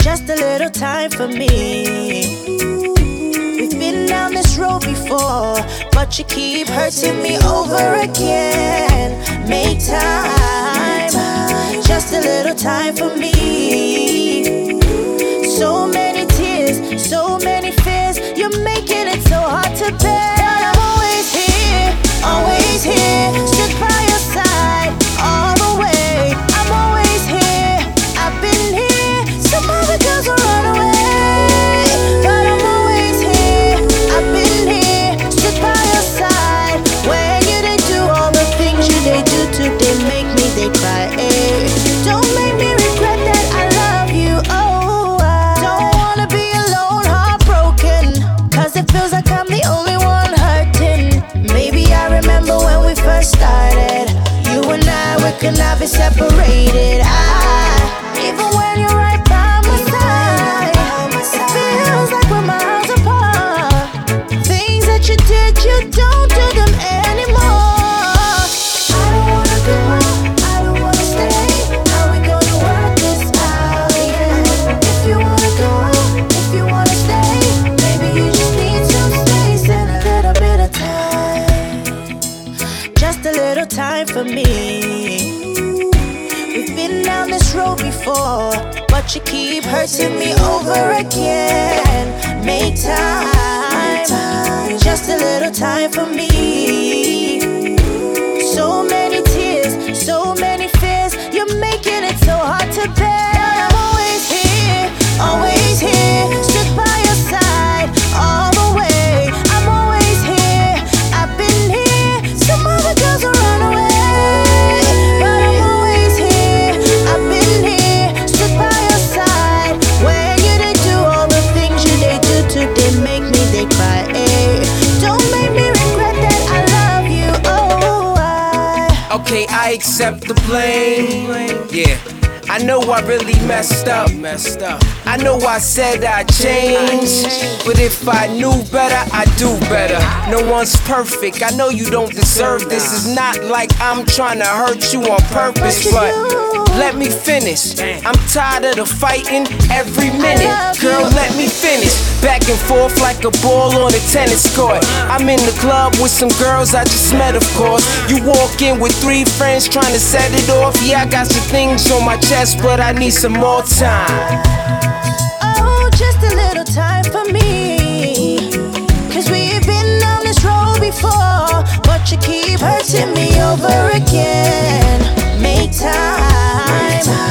Just a little time for me. We've been down this road before, but you keep hurting me over again. Make time, just a little time for me. So many tears, so many fears, you're making it so hard to bear. But I'm always here, stood by your side all the way. I'm always here, I've been here. Some other girls will run away, but I'm always here, I've been here, stood by your side. When you didn't do all the things you they do to, they make me, they cry. Don't make me regret that I love you. Oh, I don't wanna be alone, heartbroken, cause it feels like I'm the only one hurting. Maybe I remember when we first started. You and I, we could not be separated. Even when you're right by my side, it feels like we're miles apart. Things that you did, you don't do them anymore. I don't wanna go, I don't wanna stay. How we gonna work this out? Yeah. If you wanna go, if you wanna stay, maybe you just need some space and a little bit of time. Just a little time for me. We've been down this road before, but you keep hurting me over again. Make time, just a little time for me. So many tears, so many fears, you're making it so hard to bear. But I'm always here, stood by your side all the way. I'm always here, I've been here. Some other girls will run away, but I'm always here, I've been here, stood by your side. When you didn't do all the things you they do to, they make me, they cry. Don't make me regret that I love you. Oh, Okay, I accept the blame. Yeah, I know I really messed up. I know I said I'd change, but if I knew better, I'd do better. No one's perfect, I know you don't deserve this. It's not like I'm trying to hurt you on purpose, but let me finish. I'm tired of the fighting every minute. Girl, let me finish. Back and forth like a ball on a tennis court. I'm in the club with some girls I just met, of course. You walk in with 3 friends trying to set it off. Yeah, I got some things on my chest, but I need some more time. oh, just a little time for me. Cause we've been on this road before, but you keep hurting me over again. Make time,